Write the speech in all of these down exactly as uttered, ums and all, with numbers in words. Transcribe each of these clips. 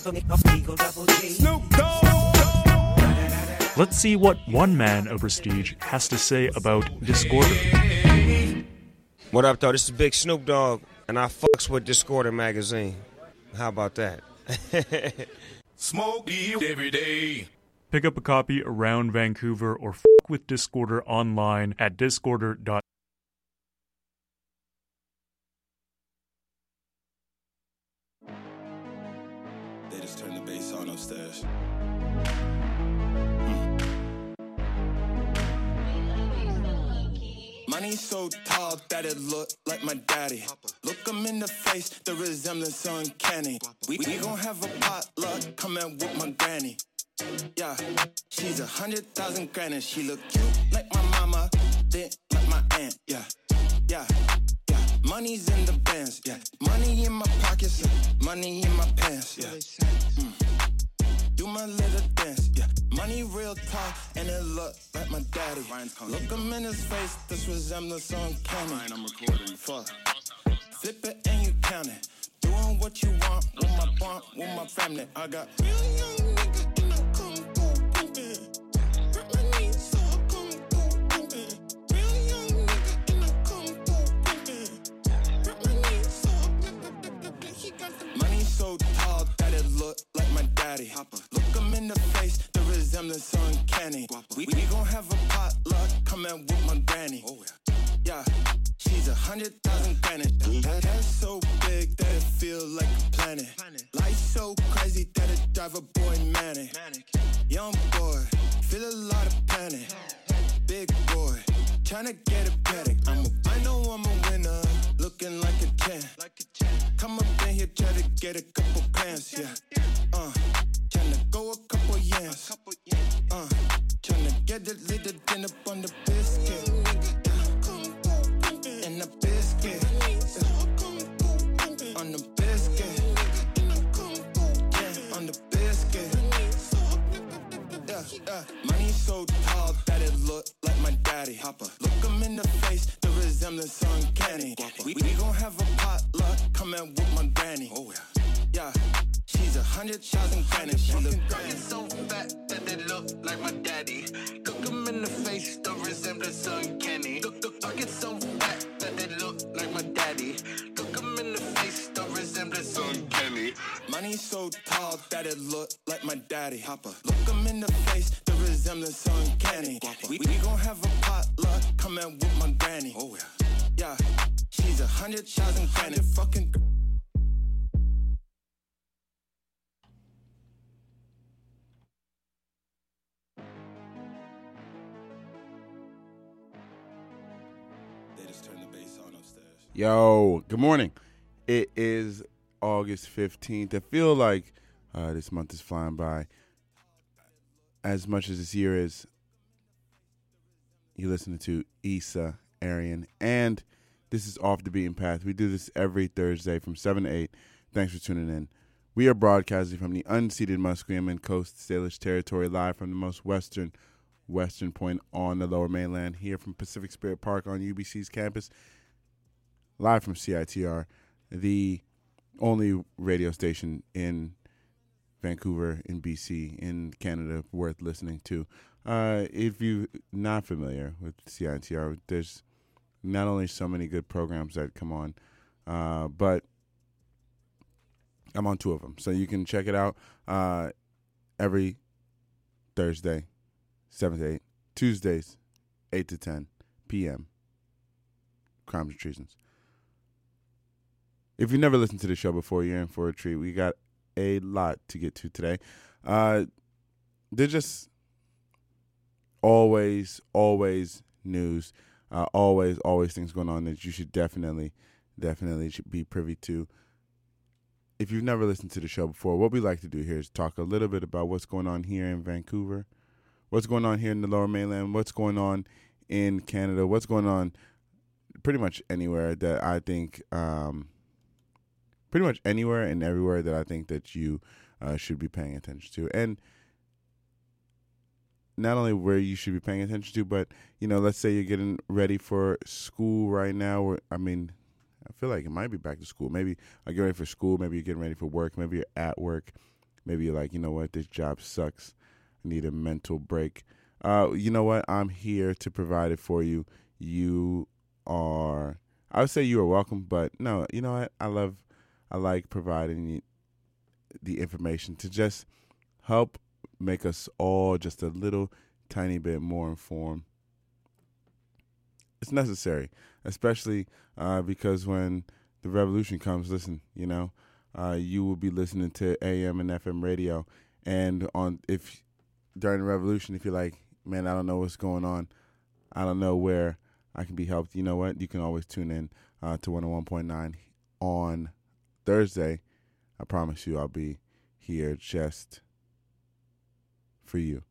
Snoop Dogg. Let's see what one man of prestige has to say about Discorder. What up, though? This is Big Snoop Dogg, and I fucks with Discorder magazine. How about that? Smoke weed every day. Pick up a copy around Vancouver or f*** with Discorder online at discorder dot com. They just turn the bass on upstairs. Money so tall that it look like my daddy. Look him in the face, the resemblance uncanny. We, we gon' have a potluck coming with my granny. Yeah, she's a hundred thousand grand and she look cute like my mama, then like my aunt. Yeah, yeah, yeah. Money's in the bands. Yeah, money in my pockets, money in my pants. Yeah. Mm. Do my little dance, yeah. Money real tall, and it look like my daddy. Look him in his face, this resemblance uncanny. I'm recording. Fuck. Flip it and you count it. Doing what you want with my bond, with my family. I got real young nigga and I come through pimpin'. Hurt my knees, so I come through pimpin'. Real young nigga and I come through pimpin'. Hurt my knees, so I he got the money so tall that it look like my daddy. Look him in the face, the resemblance uncanny. We, we gon' have a potluck coming with my granny. Yeah, she's a hundred thousand grand. That ass so big that it feel like a planet. Life so crazy that it drive a boy manic. Young boy, feel a lot of panic. Big boy, tryna get a paddock. I'm a, I know I'm a winner, looking like a champ. Come up in here, try to get a couple plans, yeah. Uh, tryna go a couple yams. Uh, tryna get a little dinner on the biscuit. And the biscuit. Yeah. On the biscuit. Yeah, on the biscuit. Yeah, yeah. Money so tall that it look like my daddy. Look him in the face, the resemblance uncanny. We, we gon' have a potluck coming with my granny. Oh yeah. Yeah, she's a hundred thousand grand and she look great. So fat that they look like my daddy. Look him in the face, the resemblance uncanny. Look, look, I get so fat that they look like my daddy. Look him in the face, the resemblance uncanny. Money so tall that it look like my daddy. Look him in the face, the resemblance uncanny. We, we gon' have a potluck coming with my granny. Oh yeah. Yeah, she's a hundred thousand grand and fucking. Yo, good morning. It is August fifteenth. I feel like uh, this month is flying by. As much as this year is, you're listening to Issa, Arian, and this is Off the Beaten Path. We do this every Thursday from seven to eight. Thanks for tuning in. We are broadcasting from the unceded Musqueam Coast Salish territory, live from the most western western point on the Lower Mainland, here from Pacific Spirit Park on U B C's campus. Live from C I T R, the only radio station in Vancouver, in B C, in Canada, worth listening to. Uh, if you're not familiar with C I T R, there's not only so many good programs that come on, uh, but I'm on two of them. So you can check it out uh, every Thursday, seven to eight. Tuesdays, eight to ten p.m. Crimes and Treasons. If you've never listened to the show before, you're in for a treat. We got a lot to get to today. Uh, they're just always, always news. Uh, always, always things going on that you should definitely, definitely should be privy to. If you've never listened to the show before, what we like to do here is talk a little bit about what's going on here in Vancouver, what's going on here in the Lower Mainland, what's going on in Canada, what's going on pretty much anywhere that I think... Um, Pretty much anywhere and everywhere that I think that you uh, should be paying attention to. And not only where you should be paying attention to, but, you know, let's say you're getting ready for school right now. Or, I mean, I feel like it might be back to school. Maybe I get ready for school. Maybe you're getting ready for work. Maybe you're at work. maybe you're like, you know what, this job sucks. I need a mental break. Uh, you know what? I'm here to provide it for you. You are, I would say you are welcome, but no, you know what? I love, I like providing you the information to just help make us all just a little tiny bit more informed. It's necessary, especially uh, because when the revolution comes, listen, you know, uh, you will be listening to A M and F M radio, and on if during the revolution, if you're like, man, I don't know what's going on, I don't know where I can be helped, you know what? You can always tune in uh, to one oh one point nine on Thursday. I promise you I'll be here just for you.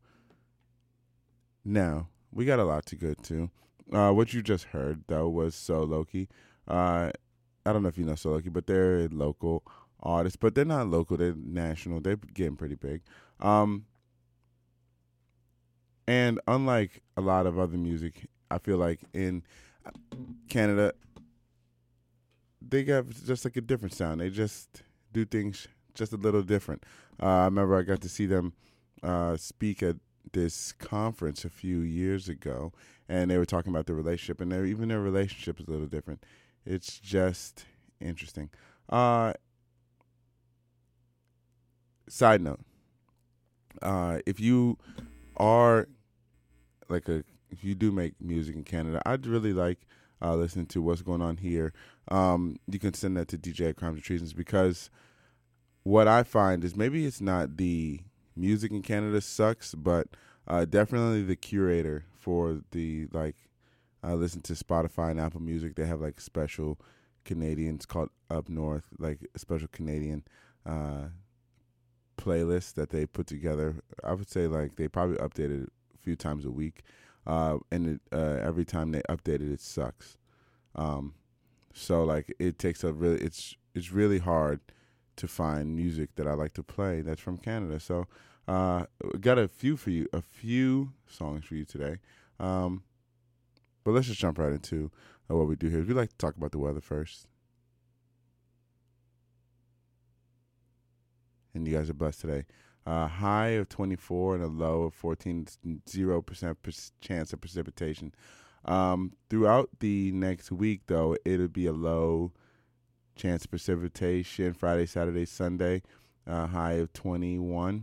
Now, we got a lot to get to. Uh, what you just heard, though, was So Loki. Uh, I don't know if you know So Loki, but they're a local artist. But they're not local. They're national. They're getting pretty big. Um, and unlike a lot of other music, I feel like in Canada, they got just like a different sound. They just do things just a little different. Uh, I remember I got to see them uh, speak at this conference a few years ago, and they were talking about their relationship, and their, even their relationship is a little different. It's just interesting. Uh, side note, uh, if you are like a, if you do make music in Canada, I'd really like uh, listening to what's going on here. Um, you can send that to D J at Crimes and Treasons, because what I find is maybe it's not the music in Canada sucks, but uh, definitely the curator for the, like, I listen to Spotify and Apple Music. They have like special Canadians called Up North, like a special Canadian uh, playlist that they put together. I would say like they probably update it a few times a week, uh, and it, uh, every time they update it, it sucks. Um, so like it takes a really, it's it's really hard to find music that I like to play that's from Canada. So uh got a few for you, a few songs for you today. Um, but let's just jump right into uh, what we do here. We like to talk about the weather first. And you guys are blessed today. Uh, high of twenty-four and a low of fourteen, zero percent chance of precipitation. Um, throughout the next week, though, it'll be a low chance of precipitation. Friday, Saturday, Sunday, uh, high of twenty-one.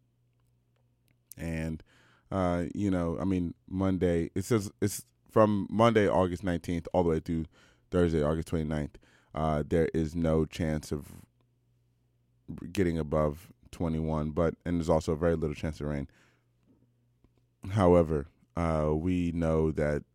And, uh, you know, I mean, Monday, it says it's from Monday, August nineteenth, all the way through Thursday, August twenty-ninth. Uh, there is no chance of getting above twenty-one, but, and there's also very little chance of rain. However, uh, we know that,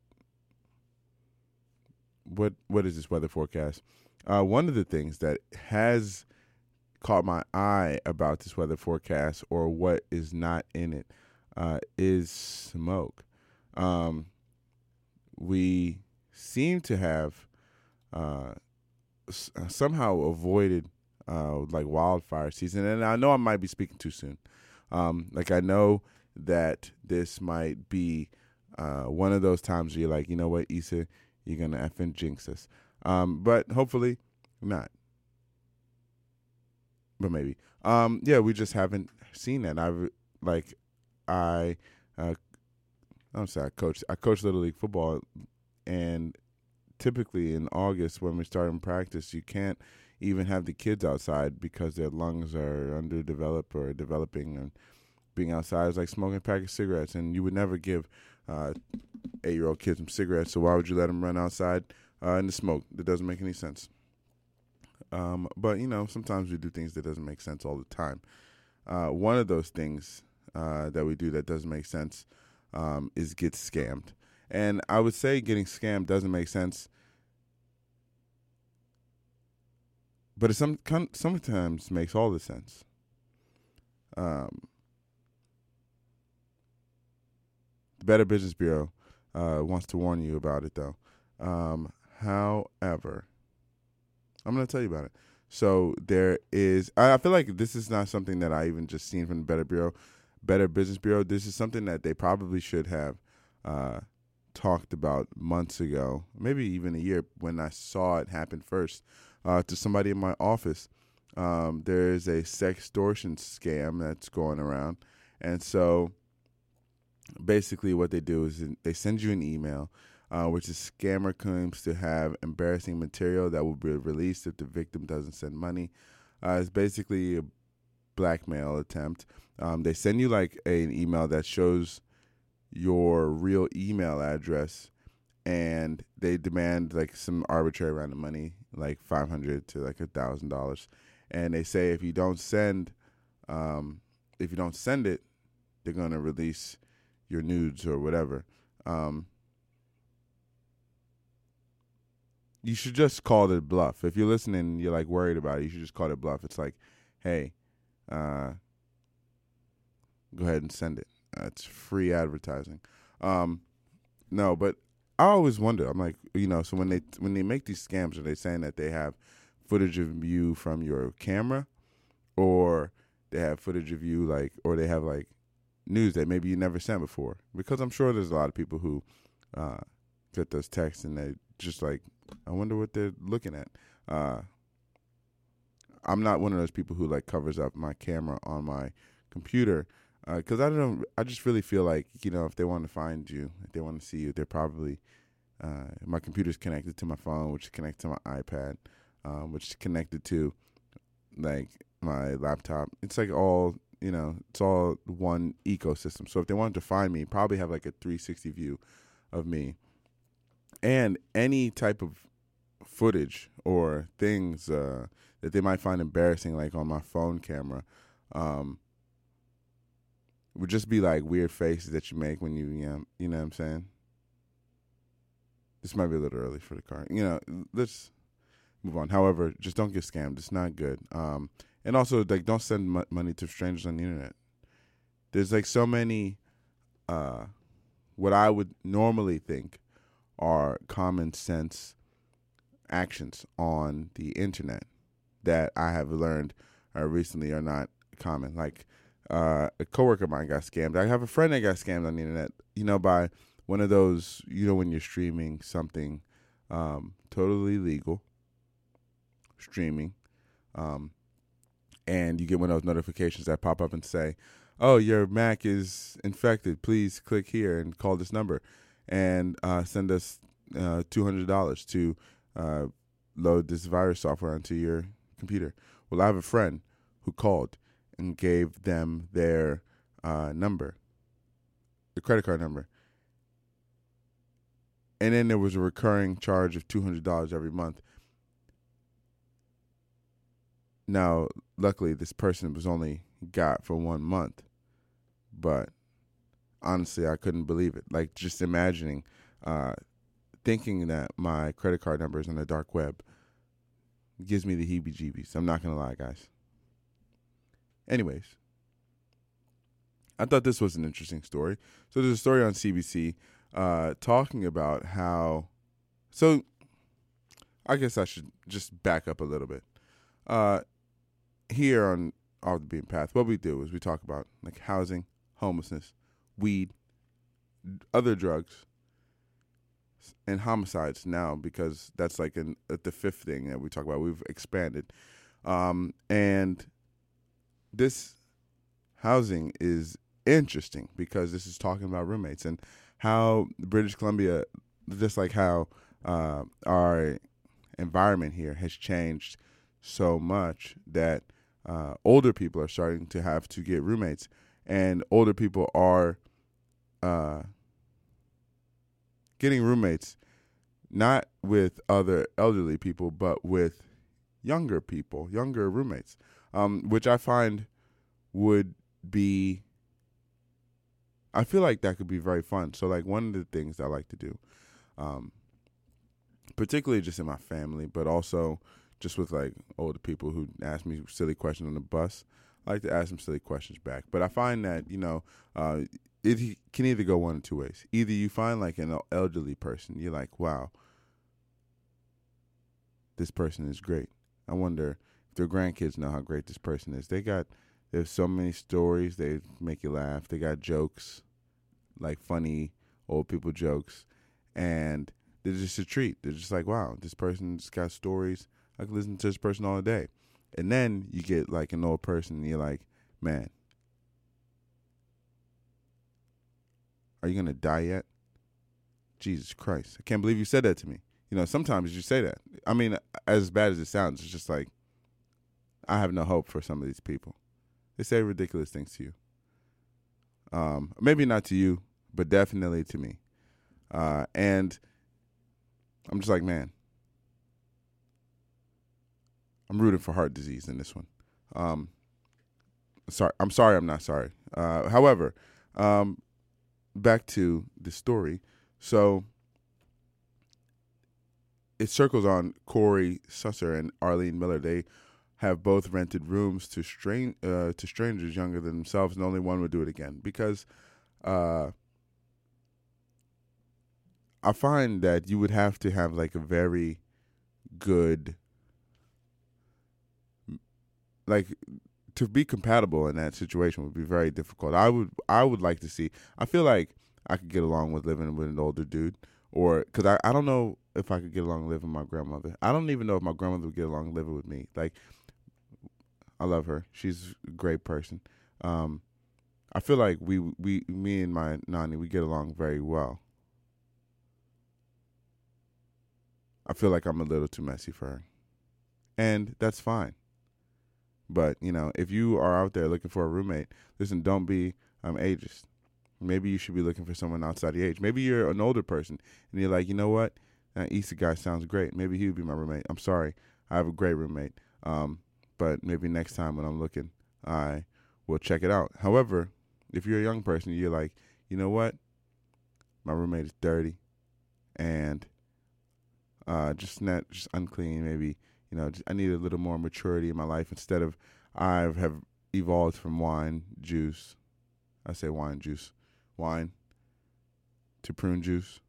what what is this weather forecast? Uh, one of the things that has caught my eye about this weather forecast, or what is not in it, uh, is smoke. Um, we seem to have uh, s- somehow avoided uh, like wildfire season, and I know I might be speaking too soon. Um, like I know that this might be uh, one of those times where you're like, you know what, Issa, you're gonna effing jinx us. Um, but hopefully not. But maybe. Um, yeah, we just haven't seen that. I like, I, uh, I'm sorry, I coach. I coach Little League football, and typically in August when we start in practice, you can't even have the kids outside because their lungs are underdeveloped or developing, and being outside is like smoking a pack of cigarettes. And you would never give uh, eight-year-old kids some cigarettes, so why would you let them run outside uh, in the smoke? That doesn't make any sense. Um, but, you know, sometimes we do things that doesn't make sense all the time. Uh, one of those things uh, that we do that doesn't make sense um, is get scammed. And I would say getting scammed doesn't make sense, but it some, sometimes makes all the sense. Um, the Better Business Bureau uh, wants to warn you about it, though. Um, however... I'm going to tell you about it. So there is, I feel like this is not something that I even just seen from the Better Bureau, Better Business Bureau. This is something that they probably should have uh, talked about months ago, maybe even a year when I saw it happen first uh, to somebody in my office. Um, there is a sextortion scam that's going around. And so basically what they do is they send you an email, uh, which the scammer claims to have embarrassing material that will be released if the victim doesn't send money. Uh, it's basically a blackmail attempt. Um, they send you like a, an email that shows your real email address, and they demand like some arbitrary amount of money, like five hundred to like a thousand dollars. And they say if you don't send, um, if you don't send it, they're gonna release your nudes or whatever. Um, you should just call it bluff. If you're listening and you're like worried about it, you should just call it bluff. It's like, hey, uh, go ahead and send it. Uh, it's free advertising. Um, no, but I always wonder. I'm like, you know, so when they when they make these scams, are they saying that they have footage of you from your camera, or they have footage of you like, or they have like news that maybe you never sent before? Because I'm sure there's a lot of people who uh, get those texts and they just like, I wonder what they're looking at. Uh, I'm not one of those people who like covers up my camera on my computer, because uh, I don't. I just really feel like, you know, if they want to find you, if they want to see you, they're probably uh, my computer's connected to my phone, which is connected to my iPad, um, which is connected to like my laptop. It's like all, you know, it's all one ecosystem. So if they wanted to find me, probably have like a three sixty view of me, and any type of footage or things uh, that they might find embarrassing, like on my phone camera, um, would just be like weird faces that you make when you, you know, you know what I'm saying? This might be a little early for the car. You know, let's move on. However, just don't get scammed. It's not good. Um, and also, like, don't send m- money to strangers on the internet. There's like so many, uh, what I would normally think are common sense actions on the internet that I have learned uh, recently are not common. Like, uh, a coworker of mine got scammed. I have a friend that got scammed on the internet, you know, by one of those, you know, when you're streaming something um, totally legal, streaming, um, and you get one of those notifications that pop up and say, oh, your Mac is infected. Please click here and call this number and uh, send us uh, two hundred dollars to uh, load this virus software onto your computer. Well, I have a friend who called and gave them their uh, number, the credit card number. And then there was a recurring charge of two hundred dollars every month. Now, luckily, this person was only got for one month. But honestly, I couldn't believe it. Like, just imagining, uh, thinking that my credit card number is on the dark web gives me the heebie-jeebies. I'm not going to lie, guys. Anyways, I thought this was an interesting story. So there's a story on C B C uh, talking about how, so I guess I should just back up a little bit. Uh, here on Off the Beaten Path, what we do is we talk about like housing, homelessness, weed, other drugs, and homicides now, because that's like an, uh, the fifth thing that we talk about. We've expanded. Um, and this housing is interesting because this is talking about roommates and how British Columbia, just like how uh, our environment here has changed so much that uh, older people are starting to have to get roommates, and older people are uh, getting roommates not with other elderly people, but with younger people, younger roommates, um, which I find would be, I feel like that could be very fun. So like one of the things I like to do, um, particularly just in my family, but also just with like older people who ask me silly questions on the bus, I like to ask them silly questions back. But I find that, you know, uh, it can either go one of two ways. Either you find like an elderly person, you're like, wow, this person is great. I wonder if their grandkids know how great this person is. They got, there's so many stories. They make you laugh. They got jokes, like funny old people jokes. And they're just a treat. They're just like, wow, this person's got stories. I could listen to this person all day. And then you get like an old person and you're like, man, are you going to die yet? Jesus Christ. I can't believe you said that to me. You know, sometimes you say that. I mean, as bad as it sounds, it's just like, I have no hope for some of these people. They say ridiculous things to you. Um, maybe not to you, but definitely to me. Uh, and I'm just like, man, I'm rooting for heart disease in this one. Um, sorry, I'm sorry, I'm not sorry. Uh, however, um, back to the story. So it circles on Corey Susser and Arlene Miller. They have both rented rooms to stran- uh, to strangers younger than themselves, and only one would do it again. Because uh, I find that you would have to have like a very good, like to be compatible in that situation would be very difficult. I would I would like to see. I feel like I could get along with living with an older dude, or because I, I don't know if I could get along living with my grandmother. I don't even know if my grandmother would get along living with me. Like, I love her. She's a great person. Um, I feel like we we me and my nanny, we get along very well. I feel like I'm a little too messy for her, and that's fine. But, you know, if you are out there looking for a roommate, listen, don't be um, ageist. Maybe you should be looking for someone outside the age. Maybe you're an older person, and you're like, you know what? That Issa guy sounds great. Maybe he would be my roommate. I'm sorry. I have a great roommate. Um, but maybe next time when I'm looking, I will check it out. However, if you're a young person, you're like, you know what? My roommate is dirty and uh, just not just unclean. Maybe, you know, just, I need a little more maturity in my life instead of I have evolved from wine juice. I say wine juice, wine to prune juice.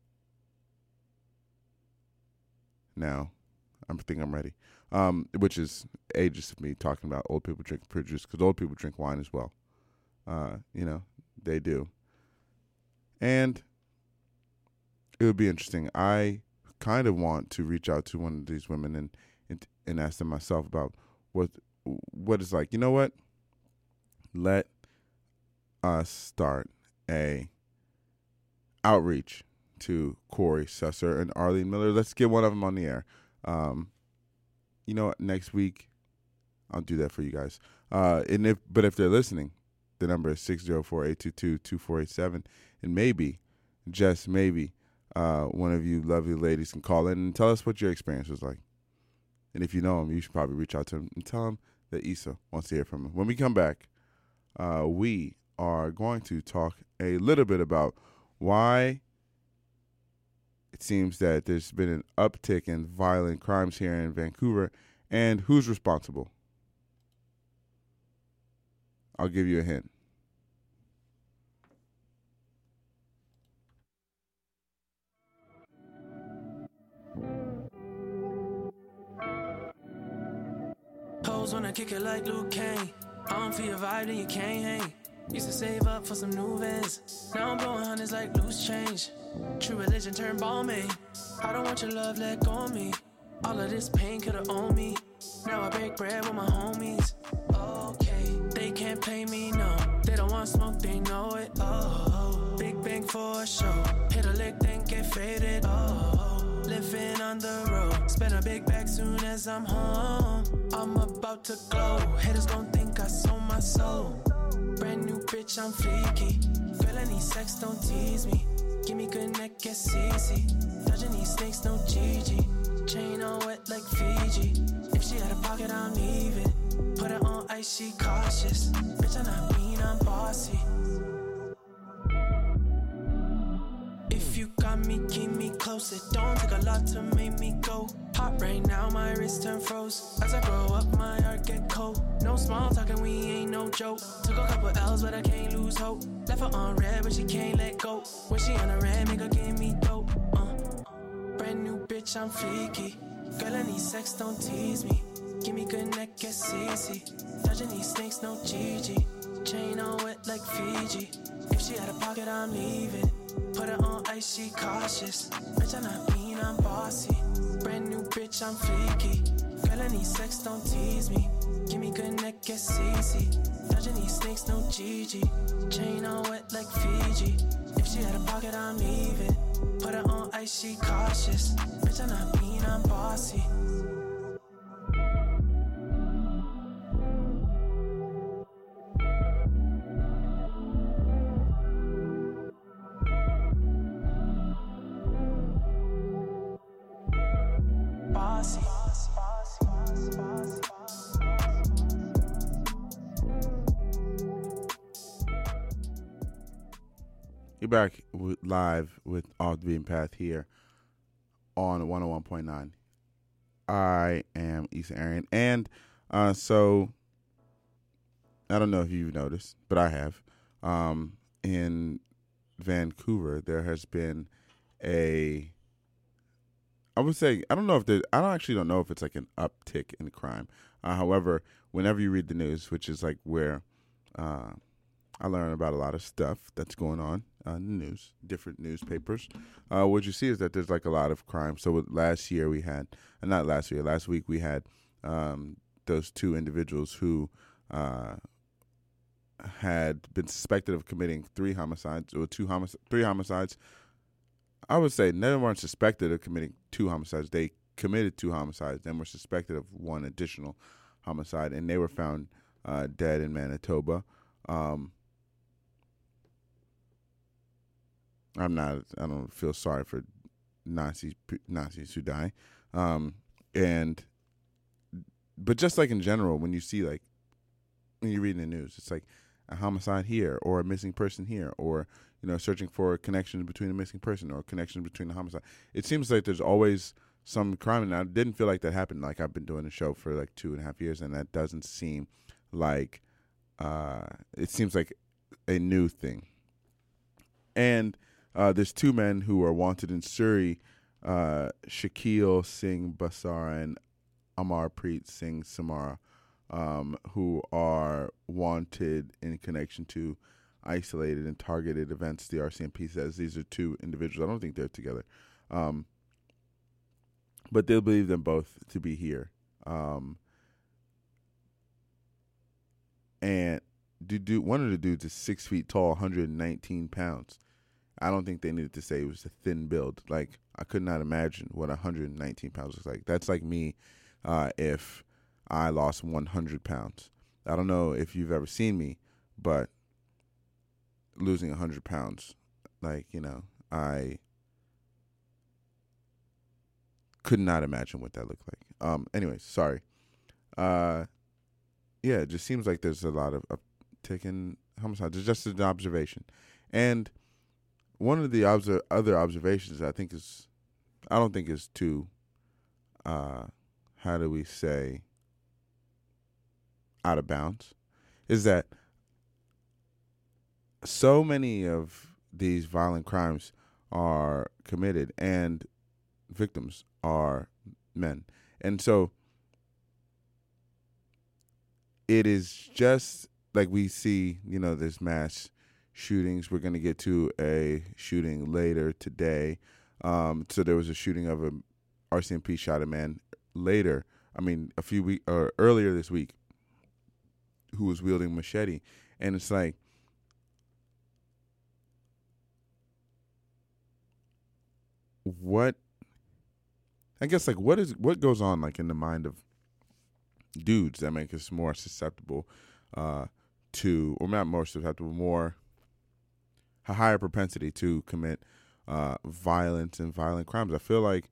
Now, I think I'm ready. Um, which is ageist of me talking about old people drink prune juice because old people drink wine as well. Uh, you know, they do. And it would be interesting. I kind of want to reach out to one of these women and and, and ask them myself about what what it's like. You know what? Let us start a outreach to Corey Susser and Arlene Miller. Let's get one of them on the air. Um, you know what? Next week, I'll do that for you guys. Uh, and if but if they're listening, the number is six zero four, eight two two, two four eight seven. And maybe, just maybe, uh, one of you lovely ladies can call in and tell us what your experience was like. And if you know him, you should probably reach out to him and tell him that Issa wants to hear from him. When we come back, uh, we are going to talk a little bit about why it seems that there's been an uptick in violent crimes here in Vancouver and who's responsible. I'll give you a hint. Hoes wanna kick it like Luke Kane. I don't feel your vibe, then you can't hang. Used to save up for some new Vans. Now I'm blowing hundreds like loose change. True religion turned Balmain. I don't want your love, let go of me. All of this pain could've owned me. Now I break bread with my homies. Okay, they can't pay me, no. They don't want smoke, they know it. Oh, big bang for a show. Hit a lick, then get faded. Oh, living on the road. Spend a big bag soon as I'm home. I'm about to glow. Haters gon' think I sold my soul. Brand new bitch, I'm fleeky. Girl, I need sex, don't tease me. Give me good neck, get easy. Dodging these snakes, no G G. Chain on wet like Fiji. If she had a pocket, I'm leaving. Put her on ice, she cautious. Bitch, I'm not mean, I'm bossy. If you got me, keep me close. It don't take a lot to make me go. Hot right now, my wrist turn froze. As I grow up, my heart get cold. No small talking, we ain't no joke. Took a couple L's, but I can't lose hope. Left her on red, but she can't let go. When she on the red, make her give me dope. Uh. Brand new bitch, I'm fleeky. Girl, I need sex, don't tease me. Give me good neck, get easy. Dodging these snakes, no G G. Chain on wet like Fiji. If she had a pocket, I'm leaving. Put her on ice, she cautious. Bitch, I'm not mean, I'm bossy. Brand new bitch, I'm fleeky. felony sex, don't tease me. Give me good neck, it's easy. Dodging these snakes, no G G. Chain on wet like Fiji. If she had a pocket, I'm leaving. Put her on ice, she cautious. Bitch, I'm not mean, I'm bossy. Bossy. You're back with, live with Off the Beaten Path here on one oh one point nine. I am Issa Arian. And uh, so, I don't know if you've noticed, but I have. Um, in Vancouver, there has been a, I would say, I don't know if there, I don't actually don't know if it's like an uptick in crime. Uh, however, whenever you read the news, which is like where uh, I learn about a lot of stuff that's going on uh, in the news, different newspapers, uh, what you see is that there's like a lot of crime. So with last year we had, uh, not last year, last week we had um, those two individuals who uh, had been suspected of committing three homicides, or two homic- three homicides. I would say they weren't suspected of committing two homicides. They committed two homicides and were suspected of one additional homicide, and they were found uh, dead in Manitoba. Um, I'm not. I don't feel sorry for Nazis Nazis who die, um, and but just like in general, when you see like when you read in the news, it's like a homicide here or a missing person here, or you know, searching for a connection between a missing person or a connection between the homicide. It seems like there's always some crime, and I didn't feel like that happened. Like I've been doing the show for like two and a half years, and that doesn't seem like uh, it seems like a new thing. And uh, there's two men who are wanted in Surrey, uh, Shakil Singh Basara and Amarpreet Singh Samara, um, who are wanted in connection to isolated and targeted events. The R C M P says these are two individuals. I don't think they're together. Um, but they'll believe them both to be here. Um, and do, do, one of the dudes is six feet tall, one hundred nineteen pounds. I don't think they needed to say it was a thin build. Like, I could not imagine what one hundred nineteen pounds looks like. That's like me uh, if I lost one hundred pounds. I don't know if you've ever seen me, but losing one hundred pounds, like, you know, I could not imagine what that looked like. Um, anyways, sorry. Uh, yeah, it just seems like there's a lot of uptick in homicides. It's just an observation. And one of the obser- other observations I think is, I don't think is too, uh, how do we say, out of bounds, is that so many of these violent crimes are committed and victims are men. And so it is just like we see, you know, there's mass shootings. We're going to get to a shooting later today. Um, so there was a shooting of a R C M P shot a man later. I mean, a few weeks or earlier this week, who was wielding machete. And it's like, what, I guess, like, what is, what goes on, like, in the mind of dudes that make us more susceptible uh, to, or not more susceptible, more, a higher propensity to commit uh, violence and violent crimes? I feel like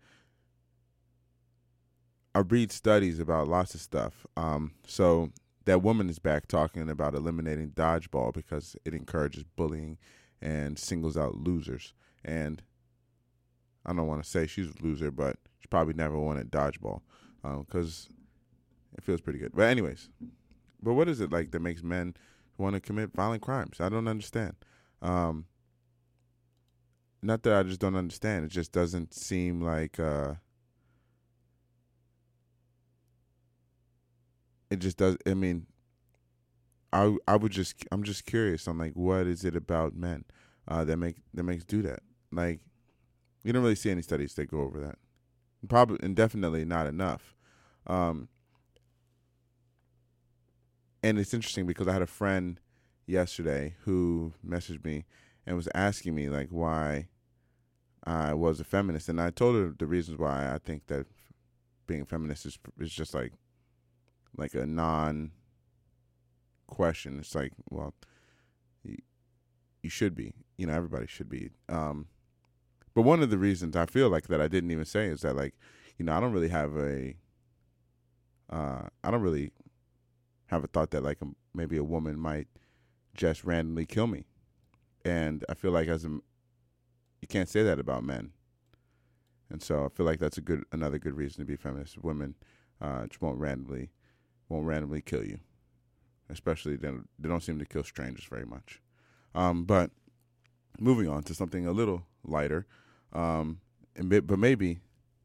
I read studies about lots of stuff. Um, so that woman is back talking about eliminating dodgeball because it encourages bullying and singles out losers. And I don't want to say she's a loser, but she probably never wanted dodgeball because um, it feels pretty good. But anyways, but what is it like that makes men want to commit violent crimes? I don't understand. Um, not that I just don't understand. It just doesn't seem like uh, it just does. I mean, I I would just I'm just curious. I'm like, what is it about men uh, that make that makes do that? Like, you don't really see any studies that go over that. Probably and definitely not enough. Um, and it's interesting because I had a friend yesterday who messaged me and was asking me like why I was a feminist, and I told her the reasons why I think that being a feminist is is just like like a non question. It's like, well, you, you should be, you know, everybody should be. Um, but one of the reasons I feel like that I didn't even say is that, like, you know, I don't really have a, uh, I don't really have a thought that like a, maybe a woman might just randomly kill me, and I feel like as a, you can't say that about men, and so I feel like that's a good another good reason to be feminist. Women uh, just won't randomly won't randomly kill you. Especially they don't, they don't seem to kill strangers very much. Um, but moving on to something a little lighter, um, and but maybe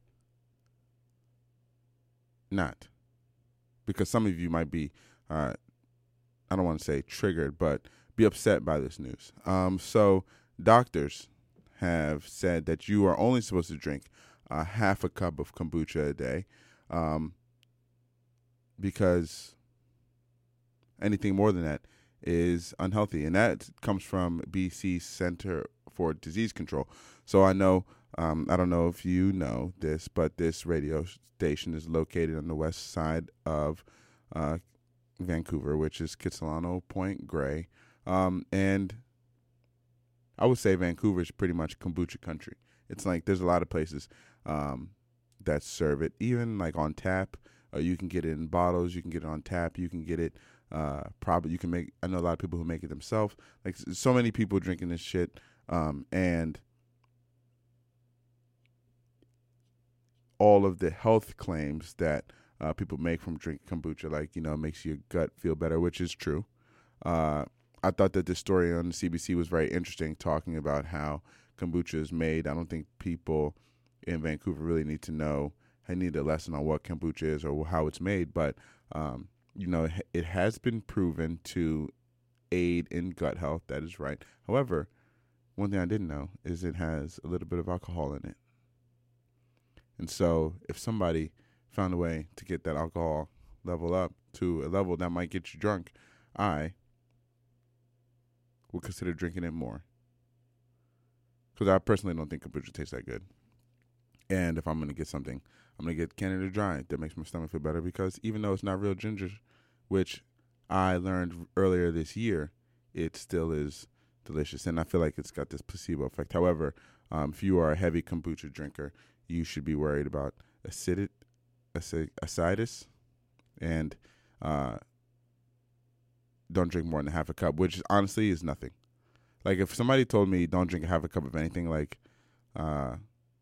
not, because some of you might be, uh, I don't want to say triggered, but be upset by this news. Um, so doctors have said that you are only supposed to drink uh, half a cup of kombucha a day, um, because anything more than that is unhealthy. And that comes from B C Center for Disease Control. So I know, um, I don't know if you know this, but this radio station is located on the west side of uh, Vancouver, which is Kitsilano Point Grey. Um, and I would say Vancouver is pretty much kombucha country. It's like there's a lot of places um, that serve it, even like on tap. Uh, you can get it in bottles. You can get it on tap. You can get it Uh, probably you can make. I know a lot of people who make it themselves. Like so many people drinking this shit, um, and all of the health claims that uh, people make from drinking kombucha, like, you know, makes your gut feel better, which is true. Uh, I thought that this story on the C B C was very interesting, talking about how kombucha is made. I don't think people in Vancouver really need to know. I need a lesson on what kombucha is or how it's made, but um, you know, it has been proven to aid in gut health. That is right. However, one thing I didn't know is it has a little bit of alcohol in it. And so if somebody found a way to get that alcohol level up to a level that might get you drunk, I would consider drinking it more. Because I personally don't think kombucha tastes that good. And if I'm going to get something, I'm going to get Canada Dry that makes my stomach feel better, because even though it's not real ginger, which I learned earlier this year, it still is delicious. And I feel like it's got this placebo effect. However, um, if you are a heavy kombucha drinker, you should be worried about acidity, aciditis, and uh, don't drink more than half a cup, which honestly is nothing. Like if somebody told me don't drink half a cup of anything, like, uh,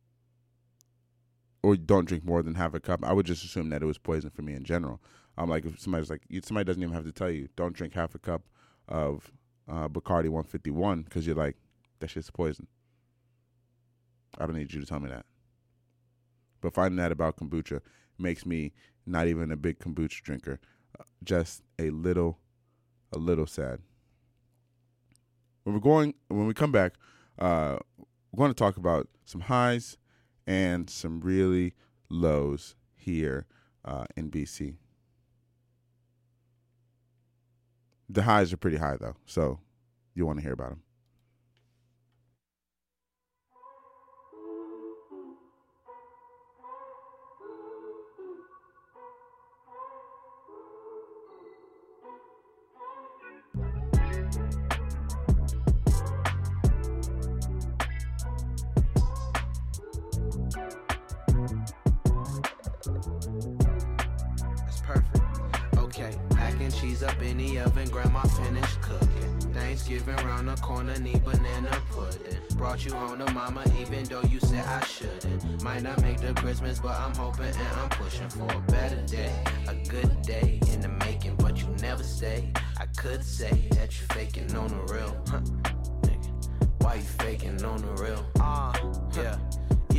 or don't drink more than half a cup, I would just assume that it was poison for me in general. I'm like, if somebody's like, somebody doesn't even have to tell you, don't drink half a cup of uh, Bacardi one fifty-one, because you're like, that shit's poison. I don't need you to tell me that. But finding that about kombucha makes me not even a big kombucha drinker, just a little, a little sad. When we're going, when we come back, uh, we're going to talk about some highs and some really lows here uh, in B C. The highs are pretty high, though, so you want to hear about them. Cheese up in the oven, grandma finished cooking. Thanksgiving round the corner, need banana pudding. Brought you home to mama, even though you said I shouldn't. Might not make the Christmas, but I'm hoping and I'm pushing for a better day. A good day in the making, but you never stay. I could say that you faking on the real. Huh, nigga, why you faking on the real? Ah, uh, yeah.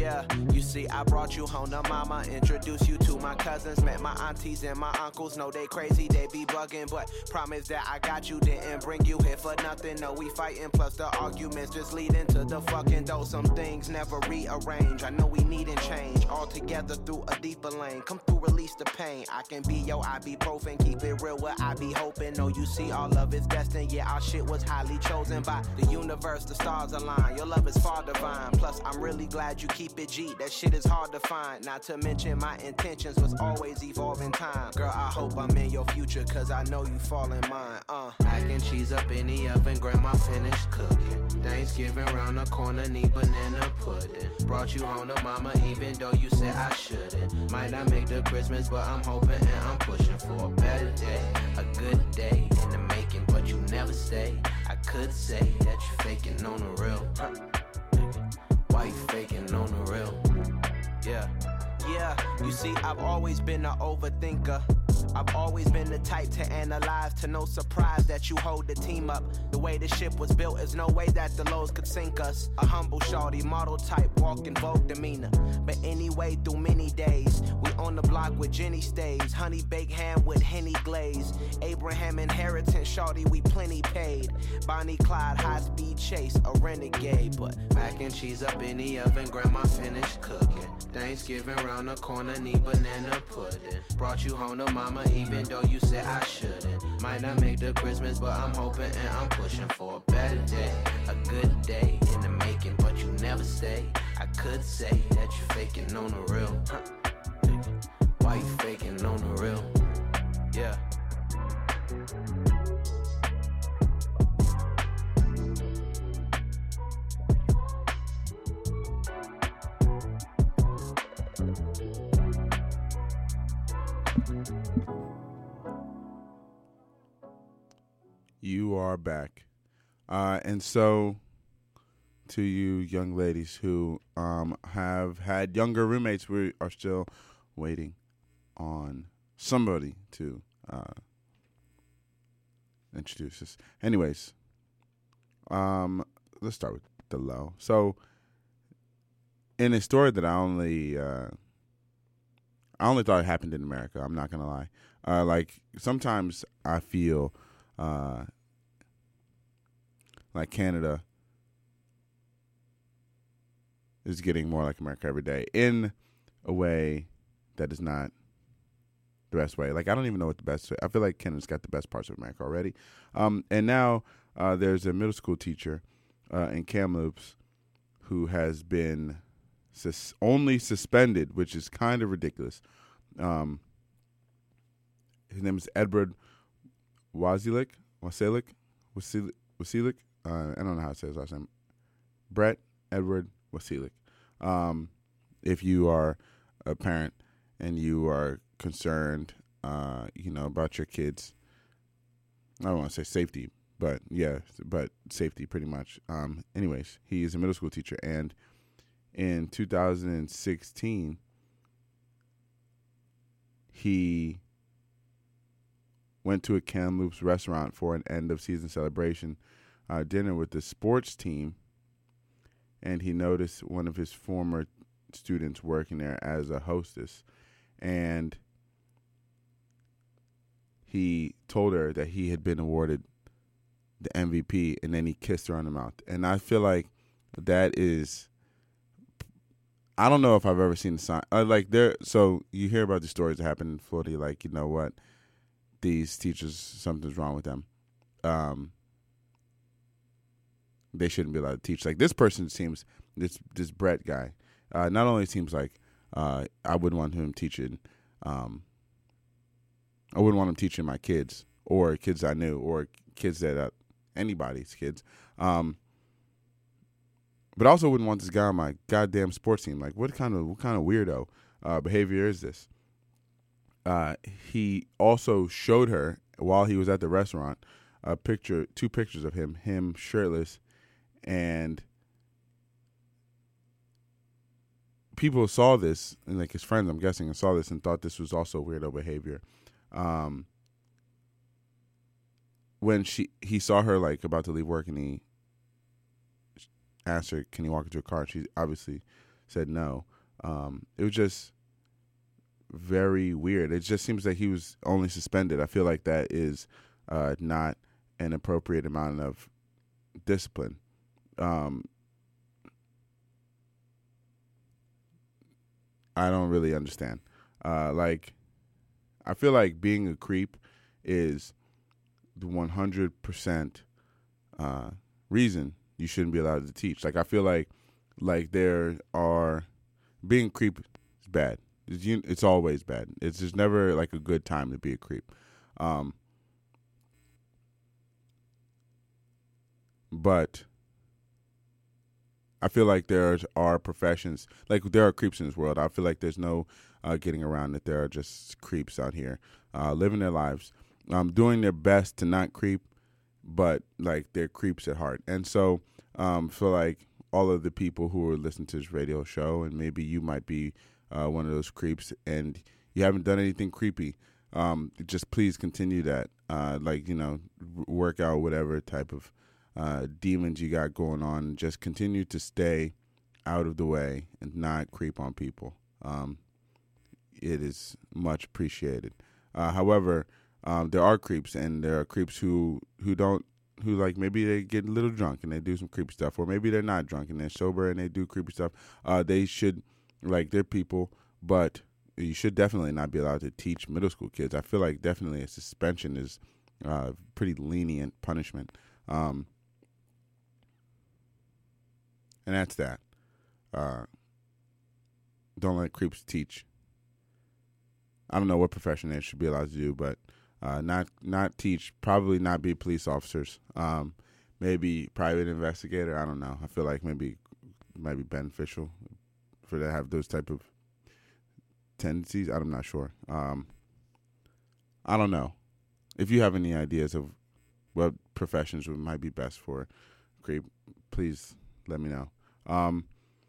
Yeah, you see, I brought you home to mama, introduced you to my cousins, met my aunties and my uncles. Know they crazy, they be bugging, but promise that I got you, didn't bring you here for nothing. No, we fighting, plus the arguments just leading to the fucking dough. Some things never rearrange. I know we needin' change, all together through a deeper lane. Come through, release the pain. I can be your ibuprofen, keep it real, what I be hoping. No, you see, all love is destined. Yeah, our shit was highly chosen by the universe, the stars align. Your love is far divine. Plus, I'm really glad you keep it G. That shit is hard to find. Not to mention my intentions was always evolving time. Girl, I hope I'm in your future, cause I know you fall in mine. Uh, mac and cheese up in the oven, grandma finished cooking. Thanksgiving round the corner, need banana pudding. Brought you home to mama, even though you said I shouldn't. Might not make the Christmas, but I'm hoping and I'm pushing for a better day. A good day in the making, but you never stay. I could say that you faking on the real. Huh. Why you faking on the real? Yeah. Yeah, you see, I've always been an overthinker. I've always been the type to analyze, to no surprise that you hold the team up. The way the ship was built is no way that the lows could sink us. A humble shawty, model type, walking Vogue demeanor. But anyway, through many days, we on the block with Jenny stays. Honey baked ham with Henny glaze. Abraham inheritance, shawty, we plenty paid. Bonnie Clyde, high speed chase, a renegade. But mac and cheese up in the oven, grandma finished cooking. Thanksgiving round the corner, need banana pudding. Brought you home to mama, even though you said I shouldn't. Might not make the Christmas, but I'm hoping and I'm pushing for a better day. A good day in the making, but you never stay. I could say that you faking on the real. Huh. Why you faking on the real? Yeah. You are back. Uh, and so, to you young ladies who um, have had younger roommates, we are still waiting on somebody to uh, introduce us. Anyways, um, let's start with the low. So, in a story that I only, uh, I only thought it happened in America. I'm not gonna lie. Uh, like sometimes I feel. Uh, like Canada is getting more like America every day in a way that is not the best way. Like, I don't even know what the best way. I feel like Canada's got the best parts of America already. Um, and now uh, there's a middle school teacher uh, in Kamloops who has been sus- only suspended, which is kind of ridiculous. Um, his name is Edward Wasilek, Wasilek, Wasilek, Wasilek. Uh, I don't know how to say his last name. Brett Edward Wasilek. Um, if you are a parent and you are concerned, uh, you know, about your kids, I don't want to say safety, but yeah, but safety pretty much. Um, anyways, he is a middle school teacher, and in two thousand sixteen, he went to a Kamloops restaurant for an end-of-season celebration uh, dinner with the sports team, and he noticed one of his former students working there as a hostess, and he told her that he had been awarded the M V P, and then he kissed her on the mouth. And I feel like that is, I don't know if I've ever seen a sign. Uh, like there, so you hear about the stories that happen in Florida, like, you know what, these teachers, something's wrong with them. Um, they shouldn't be allowed to teach. Like this person seems, this this Brett guy, uh, not only seems like uh, I wouldn't want him teaching, um, I wouldn't want him teaching my kids or kids I knew or kids that uh, anybody's kids. Um, but I also wouldn't want this guy on my goddamn sports team. Like, what kind of what kind of weirdo uh, behavior is this? Uh, he also showed her while he was at the restaurant a picture, two pictures of him, him shirtless, and people saw this, and like his friends, I'm guessing, and saw this and thought this was also weirdo behavior. Um, when she he saw her like about to leave work, and he asked her, "Can you walk into a car?" She obviously said no. Um, it was just very weird. It just seems like he was only suspended. I feel like that is uh, not an appropriate amount of discipline. Um, I don't really understand. Uh, like, I feel like being a creep is the one hundred percent uh, reason you shouldn't be allowed to teach. Like, I feel like like there are being a creep is bad. It's, it's always bad. It's just never like a good time to be a creep. Um, but I feel like there are professions, like there are creeps in this world. I feel like there's no uh, getting around that there are just creeps out here uh, living their lives, um, doing their best to not creep, but like they're creeps at heart. And so um, for like all of the people who are listening to this radio show, and maybe you might be uh, one of those creeps and you haven't done anything creepy, um, just please continue that. Uh, like, you know, work out whatever type of Uh, demons you got going on. Just continue to stay out of the way and not creep on people. Um, it is much appreciated. Uh, however, um, there are creeps, and there are creeps who who don't who like maybe they get a little drunk and they do some creepy stuff, or maybe they're not drunk and they're sober and they do creepy stuff. Uh, they should, like, they're people, but you should definitely not be allowed to teach middle school kids. I feel like definitely a suspension is uh, pretty lenient punishment. Um, And that's that. Uh, don't let creeps teach. I don't know what profession they should be allowed to do, but uh, not not teach. Probably not be police officers. Um, maybe private investigator. I don't know. I feel like maybe it might be beneficial for them to have those type of tendencies. I'm not sure. Um, I don't know. If you have any ideas of what professions would, might be best for creep, please let me know. Um,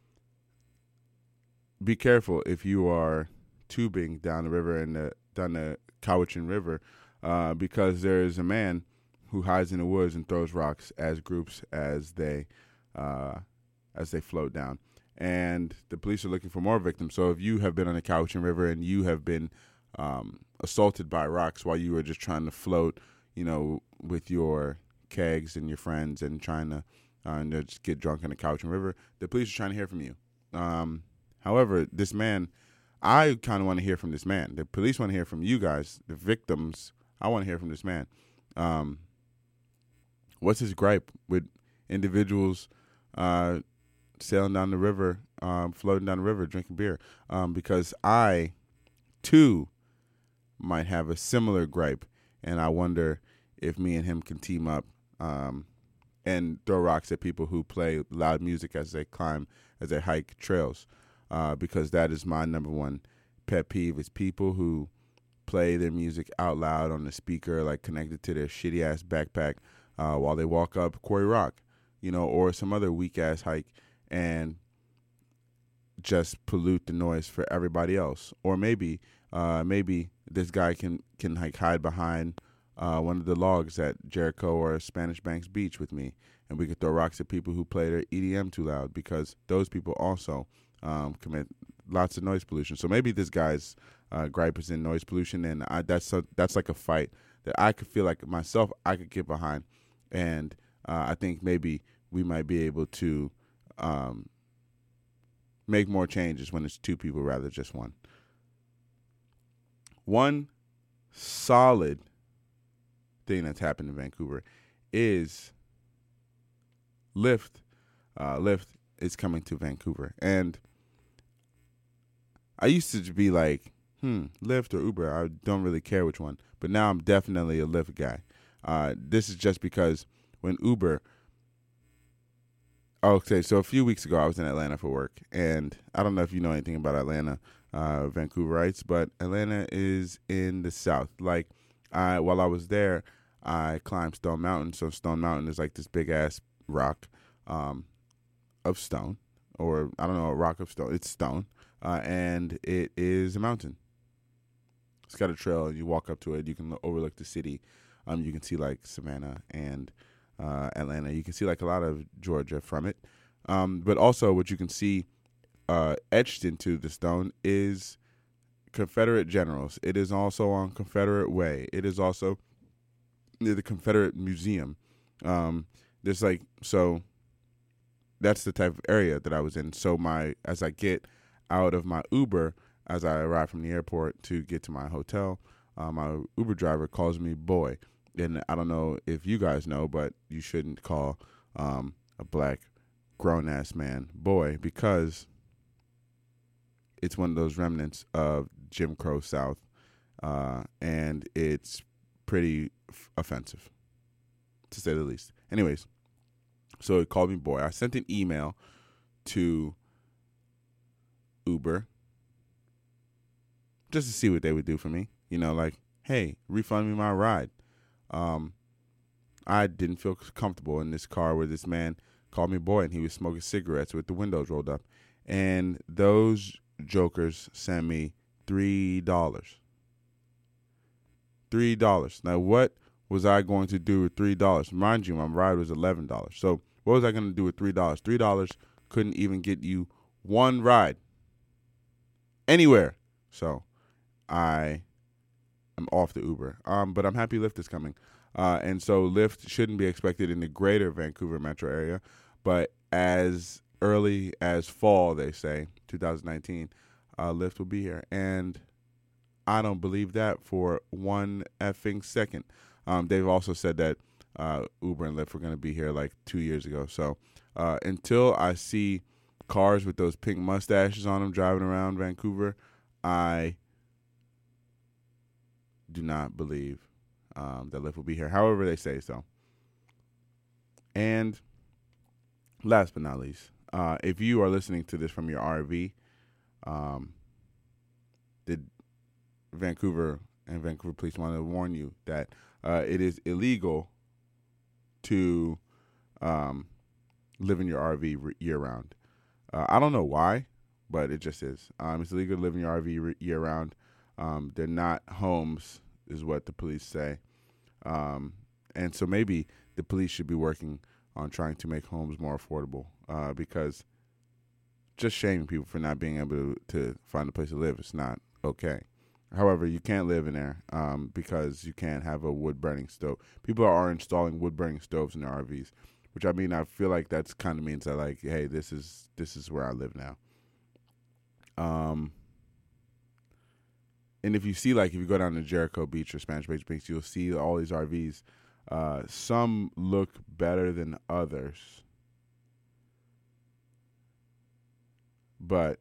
be careful if you are tubing down the river and the down the Cowichan River, uh, because there is a man who hides in the woods and throws rocks as groups as they uh, as they float down. And the police are looking for more victims. So if you have been on the Cowichan River and you have been um, assaulted by rocks while you were just trying to float, you know, with your kegs and your friends and trying to Uh, and just get drunk in the Cowichan River, the police are trying to hear from you. Um, however, this man, I kind of want to hear from this man. The police want to hear from you guys, the victims. I want to hear from this man. Um, what's his gripe with individuals uh, sailing down the river, um, floating down the river, drinking beer? Um, because I, too, might have a similar gripe, and I wonder if me and him can team up um, and throw rocks at people who play loud music as they climb, as they hike trails, uh, because that is my number one pet peeve, is people who play their music out loud on the speaker, like connected to their shitty-ass backpack uh, while they walk up Quarry Rock, you know, or some other weak-ass hike, and just pollute the noise for everybody else. Or maybe uh, maybe this guy can, can like hide behind Uh, one of the logs at Jericho or Spanish Banks Beach with me, and we could throw rocks at people who play their E D M too loud, because those people also um, commit lots of noise pollution. So maybe this guy's uh, gripe is in noise pollution, and I, that's a, that's like a fight that I could feel like myself I could get behind, and uh, I think maybe we might be able to um, make more changes when it's two people rather than just one. One solid thing that's happened in Vancouver is Lyft. Uh, Lyft is coming to Vancouver, and I used to be like, hmm, Lyft or Uber. I don't really care which one, but now I'm definitely a Lyft guy. Uh, this is just because when Uber. Okay, so a few weeks ago I was in Atlanta for work, and I don't know if you know anything about Atlanta, uh, Vancouverites, but Atlanta is in the South. Like, I, while I was there, I climbed Stone Mountain. So Stone Mountain is like this big ass rock um, of stone, or I don't know, a rock of stone. It's stone, uh, and it is a mountain. It's got a trail, and you walk up to it. You can overlook the city. Um, you can see like Savannah and uh, Atlanta. You can see like a lot of Georgia from it. Um, but also what you can see uh, etched into the stone is Confederate generals. It is also on Confederate Way. It is also near the Confederate Museum. Um, there's like so. That's the type of area that I was in. So my as I get out of my Uber, as I arrive from the airport to get to my hotel, uh, my Uber driver calls me boy. And I don't know if you guys know, but you shouldn't call um, a black grown-ass man boy, because it's one of those remnants of Jim Crow South, uh, and it's pretty f- offensive, to say the least. Anyways, so he called me boy. I sent an email to Uber just to see what they would do for me. You know, like, hey, refund me my ride. Um, I didn't feel comfortable in this car where this man called me boy and he was smoking cigarettes with the windows rolled up. And those jokers sent me three dollars. three dollars. Now, what was I going to do with three dollars? Mind you, my ride was eleven dollars. So what was I going to do with three dollars? three dollars couldn't even get you one ride anywhere. So I am off the Uber. Um, but I'm happy Lyft is coming. Uh, and so Lyft shouldn't be expected in the greater Vancouver metro area. But as early as fall, they say, two thousand nineteen, uh, Lyft will be here. And I don't believe that for one effing second. Um, they've also said that uh, Uber and Lyft were going to be here like two years ago. So uh, until I see cars with those pink mustaches on them driving around Vancouver, I do not believe um, that Lyft will be here. However, they say so. And last but not least, uh, if you are listening to this from your R V, um, the Vancouver and Vancouver police want to warn you that uh, it is illegal to um, live in your R V re- year-round. Uh, I don't know why, but it just is. Um, it's illegal to live in your R V re- year-round. Um, they're not homes, is what the police say. Um, and so maybe the police should be working on trying to make homes more affordable, uh, because just shaming people for not being able to, to find a place to live is not okay. However, you can't live in there um, because you can't have a wood-burning stove. People are installing wood-burning stoves in their R Vs, which, I mean, I feel like that's kind of means that, like, hey, this is this is where I live now. Um, and if you see, like, if you go down to Jericho Beach or Spanish Beach Beach, you'll see all these R Vs. Uh, some look better than others, but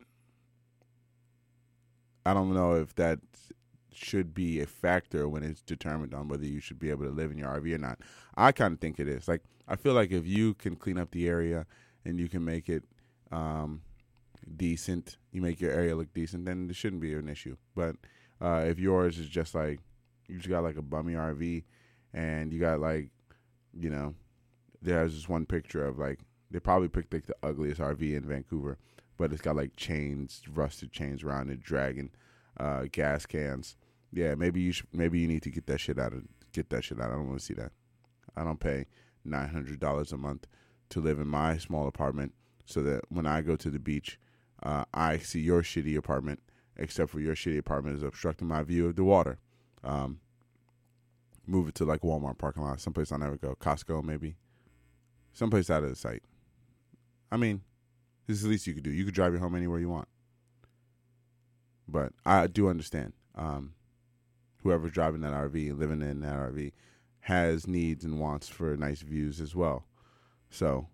I don't know if that should be a factor when it's determined on whether you should be able to live in your R V or not. I kind of think it is. Like, I feel like if you can clean up the area and you can make it um, decent, you make your area look decent, then it shouldn't be an issue. But uh, if yours is just like, you just got like a bummy R V and you got like, you know, there's this one picture of like, they probably picked like the ugliest R V in Vancouver, but it's got like chains, rusted chains around it, dragging uh, gas cans. Yeah, maybe you should, maybe you need to get that shit out of get that shit out. I don't want to see that. I don't pay nine hundred dollars a month to live in my small apartment, so that when I go to the beach, uh, I see your shitty apartment. Except for your shitty apartment is obstructing my view of the water. Um, move it to like Walmart parking lot, someplace I'll never go. Costco maybe, someplace out of the sight. I mean, this is the least you could do. You could drive your home anywhere you want. But I do understand. Um, whoever's driving that R V and living in that R V has needs and wants for nice views as well. So,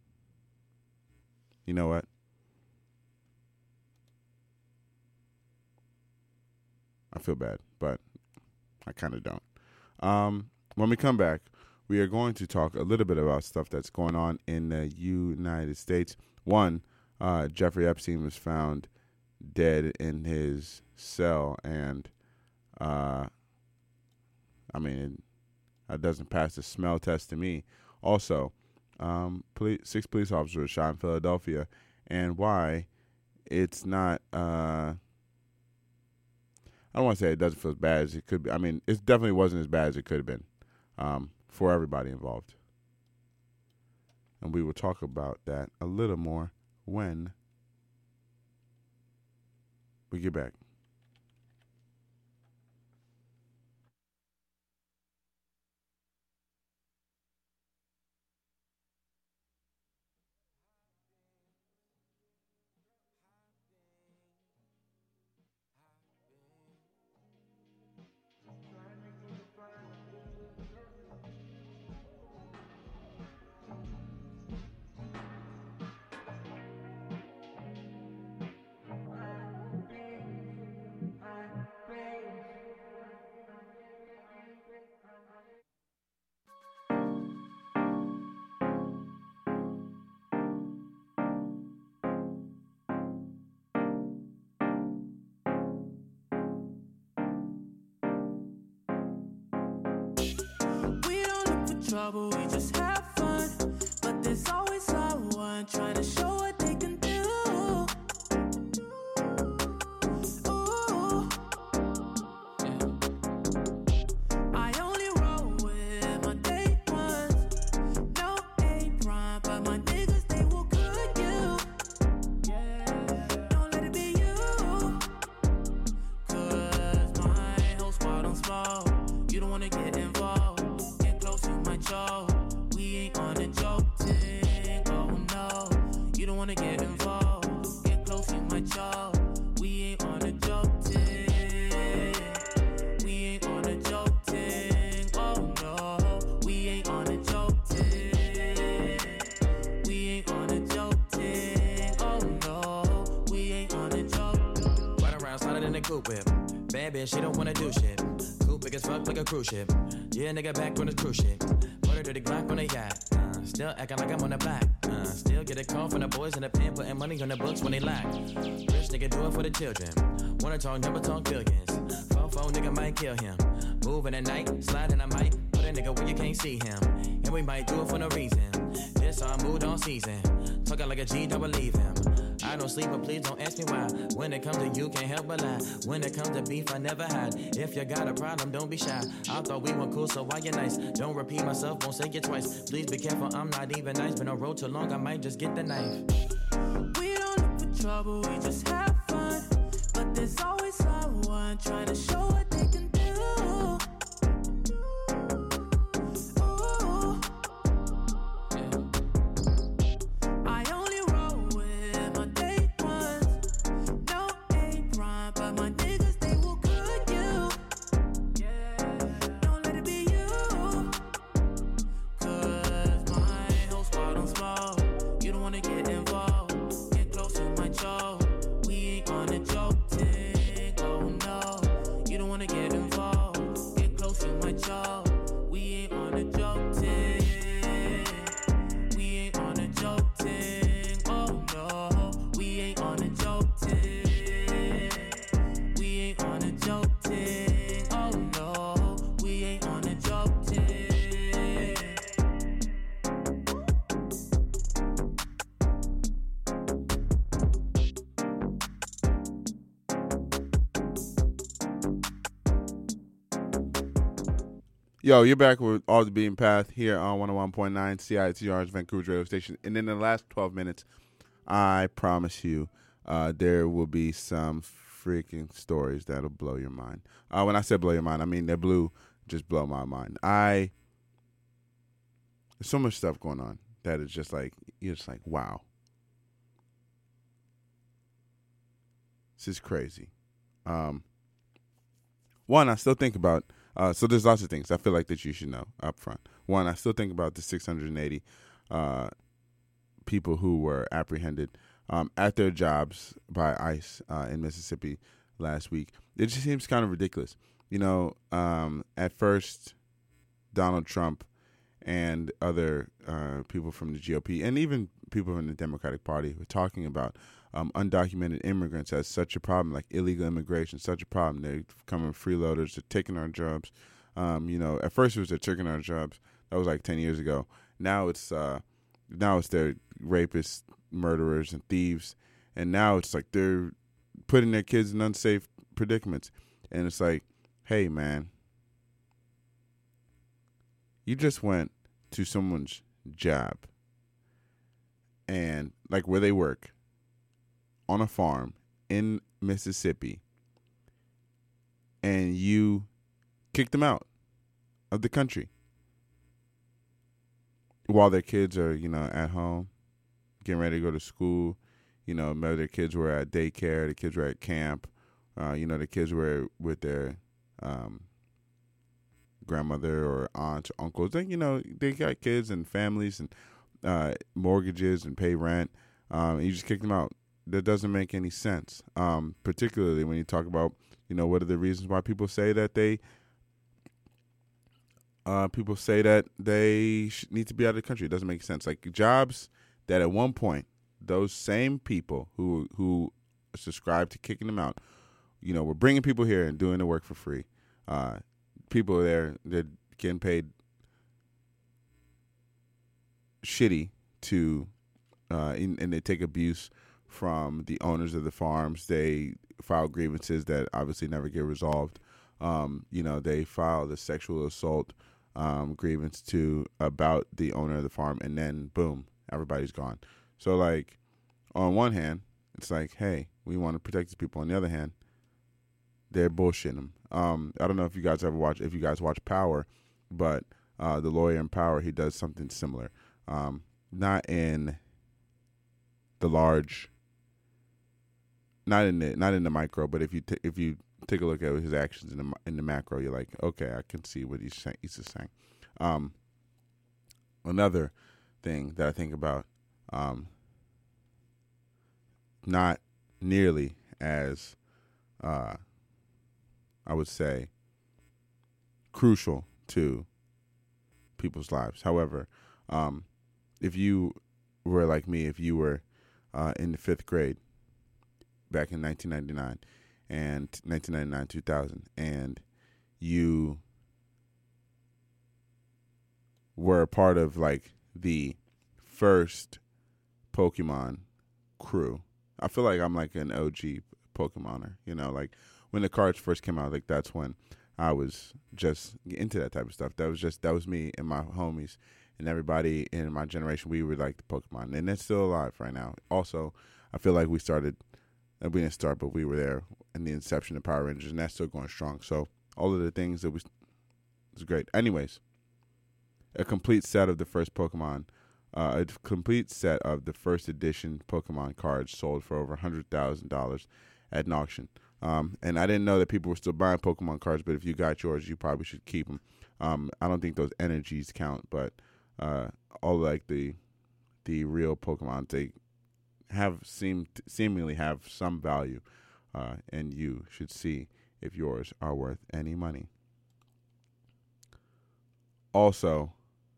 you know what? I feel bad, but I kind of don't. Um, when we come back, we are going to talk a little bit about stuff that's going on in the United States. One, uh, Jeffrey Epstein was found dead in his cell, and uh, I mean, it, it doesn't pass the smell test to me. Also, um, police, six police officers were shot in Philadelphia, and why it's not. Uh, I don't want to say it doesn't feel as bad as it could be. I mean, it definitely wasn't as bad as it could have been um, for everybody involved. And we will talk about that a little more when We get back. Trouble, we just have fun, but there's always someone trying to show what they can do. Ooh. I only roll with my day ones. No apron, but my niggas, they will cook you. Don't let it be you, cause my whole squad on small. You don't wanna get involved. Show. We ain't on a joke thing, oh no. You don't wanna get involved. Get close, you might choke. We ain't on a joke thing. We ain't on a joke thing, oh no. We ain't on a joke thing. We ain't on a joke thing, oh no. We ain't on a joke. Ride around, sliding in the coupe whip. Bad bitch, she don't wanna do shit. Coupe big as fuck like a cruise ship. Yeah, nigga back on the cruise shit. Put her to the Glock on the yacht. Uh, still acting like I'm on the block. Uh, still get a call from the boys in the pen, putting money on the books when they lack. Rich nigga do it for the children. Wanna talk, never talk billions. Phone phone nigga might kill him. Moving at night, sliding I might. Put a nigga where you can't see him. And we might do it for no reason. This our mood on season. Talking like a G, don't believe him. I don't sleep, but please don't ask me why. When it comes to you, can't help but lie. When it comes to beef, I never hide. If you got a problem, don't be shy. I thought we were cool, so why you nice? Don't repeat myself, won't say it twice. Please be careful, I'm not even nice. Been on road too long, I might just get the knife. We don't look for trouble, we just have fun. But there's always someone trying to show what they can do. Yo, you're back with All the Beaten Path here on one oh one point nine C I T R's Vancouver radio station. And in the last twelve minutes, I promise you, uh, there will be some freaking stories that'll blow your mind. Uh, when I say blow your mind, I mean they blew, just blow my mind. I, there's so much stuff going on that is just like, you're just like, wow. This is crazy. Um, one, I still think about, Uh, so there's lots of things I feel like that you should know up front. One, I still think about the six hundred eighty uh, people who were apprehended um, at their jobs by ICE uh, in Mississippi last week. It just seems kind of ridiculous. You know, um, at first, Donald Trump and other uh, people from the G O P and even people from the Democratic Party were talking about um, undocumented immigrants as such a problem, like illegal immigration, such a problem. They're coming freeloaders, they're taking our jobs. Um, you know, at first it was they're taking our jobs. That was like ten years ago. Now it's uh, now it's their rapists, murderers, and thieves. And now it's like they're putting their kids in unsafe predicaments. And it's like, hey, man, you just went to someone's job and like where they work on a farm in Mississippi and you kick them out of the country while their kids are, you know, at home, getting ready to go to school, you know, maybe their kids were at daycare, the kids were at camp, uh, you know, the kids were with their um, grandmother or aunts or uncles. They, you know, they got kids and families and uh, mortgages and pay rent. Um, and you just kick them out. That doesn't make any sense, um, particularly when you talk about, you know, what are the reasons why people say that they uh, people say that they sh- need to be out of the country. It doesn't make sense. Like jobs that at one point, those same people who who subscribe to kicking them out, you know, were bringing people here and doing the work for free. Uh, people there, they're getting paid shitty to, uh, and, and they take abuse from the owners of the farms. They file grievances that obviously never get resolved. Um, you know, they file the sexual assault um, grievance to about the owner of the farm, and then boom, everybody's gone. So, like, on one hand, it's like, hey, we want to protect these people. On the other hand, they're bullshitting them. Um, I don't know if you guys ever watch, if you guys watch Power, but uh, the lawyer in Power, he does something similar. Um, not in the large, not in the not in the micro, but if you t- if you take a look at his actions in the in the macro, you're like, okay, I can see what he's saying. He's just saying. Um, another thing that I think about, um, not nearly as, uh, I would say, crucial to people's lives. However, um, if you were like me, if you were uh, in the fifth grade back in nineteen ninety-nine and nineteen ninety-nine, two thousand, and you were a part of like the first Pokemon crew, I feel like I'm like an O G Pokemoner, you know, like when the cards first came out, like that's when I was just into that type of stuff. That was just, that was me and my homies and everybody in my generation. We were like the Pokemon, and it's still alive right now. Also, I feel like we started, we didn't start, but we were there in the inception of Power Rangers, and that's still going strong. So all of the things that was, was great. Anyways, a complete set of the first Pokemon, uh, a complete set of the first edition Pokemon cards sold for over one hundred thousand dollars at an auction. Um, and I didn't know that people were still buying Pokemon cards, but if you got yours, you probably should keep them. Um, I don't think those energies count, but uh, all like the the real Pokemon, they have seem seemingly have some value, uh, and you should see if yours are worth any money. Also,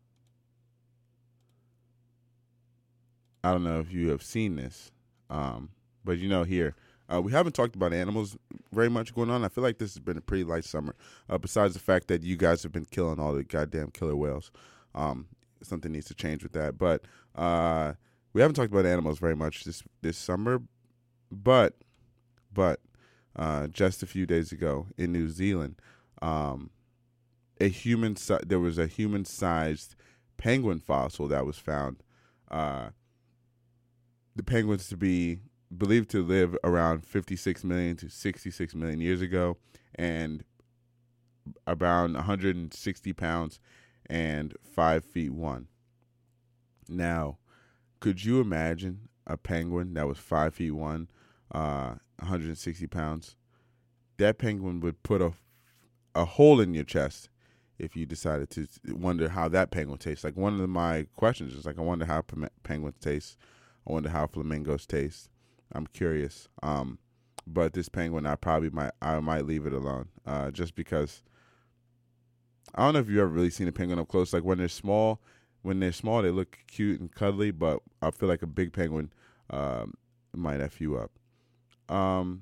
I don't know if you have seen this, um, but you know here, uh, we haven't talked about animals very much going on. I feel like this has been a pretty light summer, uh, besides the fact that you guys have been killing all the goddamn killer whales. Um, something needs to change with that. But uh, we haven't talked about animals very much this this summer. But, but uh, just a few days ago in New Zealand, um, a human there was a human-sized penguin fossil that was found. Uh, the penguins to be believed to live around fifty-six million to sixty-six million years ago, and around one hundred sixty pounds and five feet one. Now, could you imagine a penguin that was five feet one, uh, one hundred sixty pounds? That penguin would put a a hole in your chest if you decided to wonder how that penguin tastes. Like, one of my questions is like, I wonder how penguins taste. I wonder how flamingos taste. I'm curious. Um, but this penguin, I probably might, I might leave it alone. Uh, just because I don't know if you've ever really seen a penguin up close. Like when they're small, when they're small, they look cute and cuddly. But I feel like a big penguin um, might F you up. Um,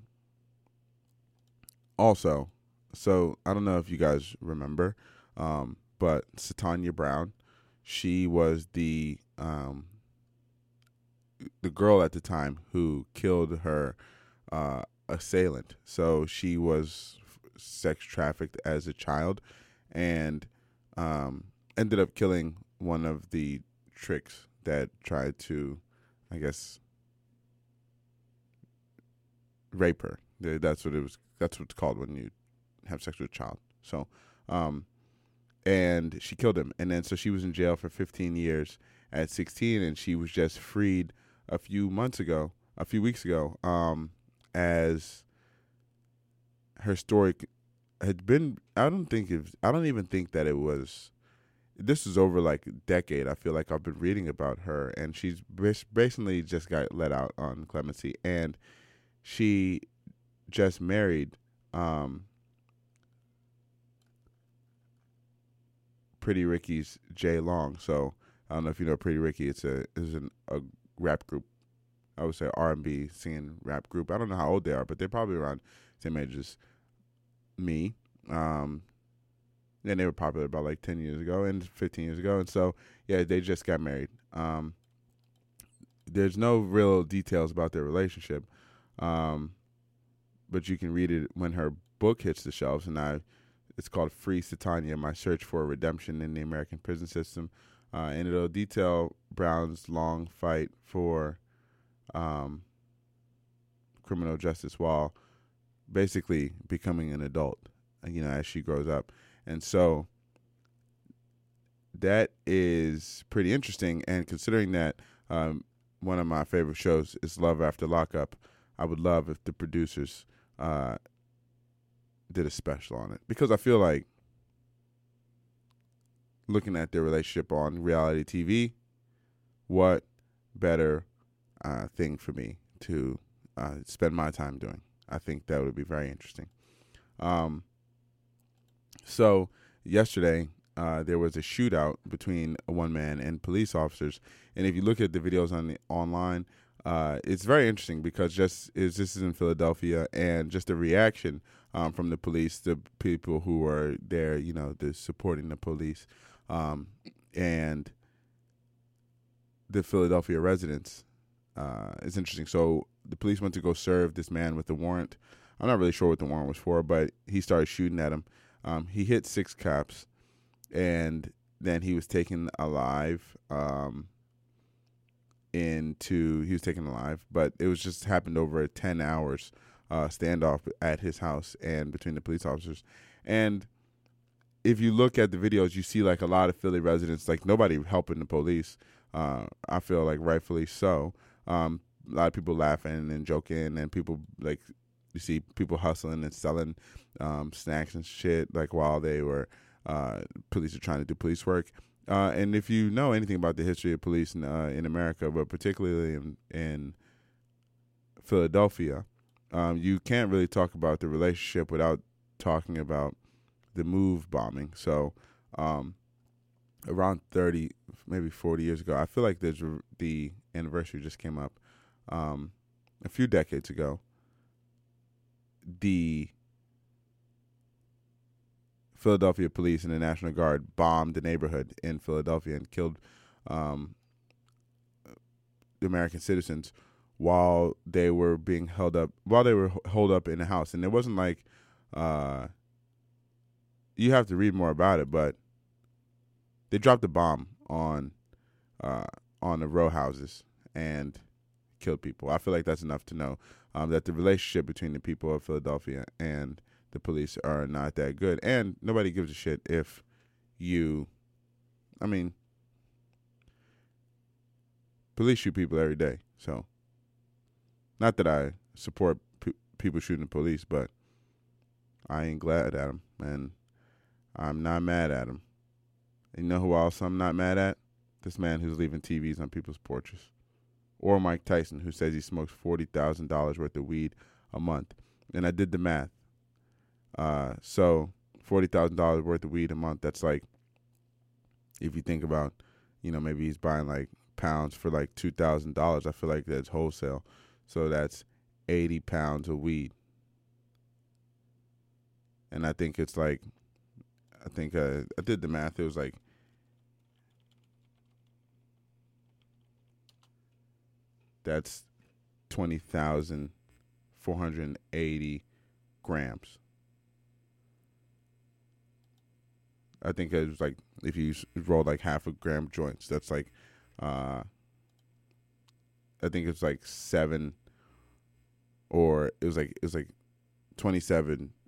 also, so I don't know if you guys remember, um, but Satanya Brown, she was the um, the girl at the time who killed her uh, assailant. So she was sex trafficked as a child, and um, ended up killing one of the tricks that tried to, I guess, rape her. That's what it was. That's what it's called when you have sex with a child. So, um, and she killed him. And then so she was in jail for fifteen years at sixteen, and she was just freed a few months ago, a few weeks ago, um, as her story had been. I don't think it. I don't even think that it was. This is over like a decade. I feel like I've been reading about her, and she's basically just got let out on clemency, and she just married um, Pretty Ricky's Jay Long. So I don't know if you know Pretty Ricky. It's a is an, a rap group. I would say R and B singing rap group. I don't know how old they are, but they're probably around the same age as me. Um, and they were popular about like ten years ago and fifteen years ago. And so, yeah, they just got married. Um, there's no real details about their relationship. Um, but you can read it when her book hits the shelves. And I, it's called Free Satania, My Search for Redemption in the American Prison System. Uh, and it'll detail Brown's long fight for um, criminal justice while basically becoming an adult, you know, as she grows up. And so that is pretty interesting. And considering that um, one of my favorite shows is Love After Lockup, I would love if the producers uh, did a special on it. Because I feel like looking at their relationship on reality T V, what better uh, thing for me to uh, spend my time doing? I think that would be very interesting. Um, so yesterday, uh, there was a shootout between one man and police officers. And if you look at the videos on the online, uh, it's very interesting because just is this is in Philadelphia, and just the reaction um, from the police, the people who were there, you know, the supporting the police, um, and the Philadelphia residents. Uh, it's interesting. So the police went to go serve this man with a warrant. I'm not really sure what the warrant was for, but he started shooting at him. Um, he hit six cops, and then he was taken alive. Um, into he was taken alive, but it was just happened over ten hours uh, standoff at his house and between the police officers. And if you look at the videos, you see like a lot of Philly residents, like nobody helping the police. Uh, I feel like rightfully so. Um, a lot of people laughing and joking, and people like you see people hustling and selling um, snacks and shit like while they were uh, police are trying to do police work. Uh, and if you know anything about the history of police in, uh, in America, but particularly in, in Philadelphia, um, you can't really talk about the relationship without talking about the MOVE bombing. So um, around thirty, maybe forty years ago, I feel like there's the anniversary just came up um, a few decades ago. The Philadelphia police and the National Guard bombed the neighborhood in Philadelphia and killed um, the American citizens while they were being held up, while they were holed up in a house. And it wasn't like, uh, you have to read more about it, but they dropped a bomb on uh, on the row houses and killed people. I feel like that's enough to know um, that the relationship between the people of Philadelphia and the police are not that good. And nobody gives a shit if you, I mean, police shoot people every day. So, not that I support p- people shooting police, but I ain't glad at them. And I'm not mad at them. And you know who else I'm not mad at? This man who's leaving T Vs on people's porches. Or Mike Tyson, who says he smokes forty thousand dollars worth of weed a month. And I did the math. Uh, so forty thousand dollars worth of weed a month, that's like, if you think about, you know, maybe he's buying like pounds for like two thousand dollars. I feel like that's wholesale. So that's eighty pounds of weed. And I think it's like, I think uh, I did the math. It was like, that's twenty thousand four hundred eighty grams. I think it was like, if you roll like half a gram joints, that's like, uh, I think it's like seven or it was like it was like twenty-seven